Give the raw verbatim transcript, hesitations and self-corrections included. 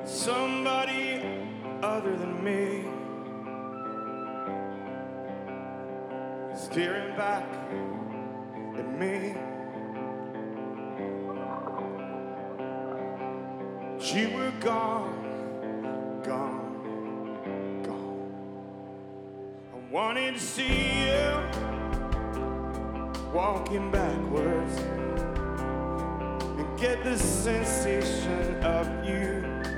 somebody other than me, staring back at me. You were gone, gone, gone. I wanted to see you walking backwards and get the sensation of you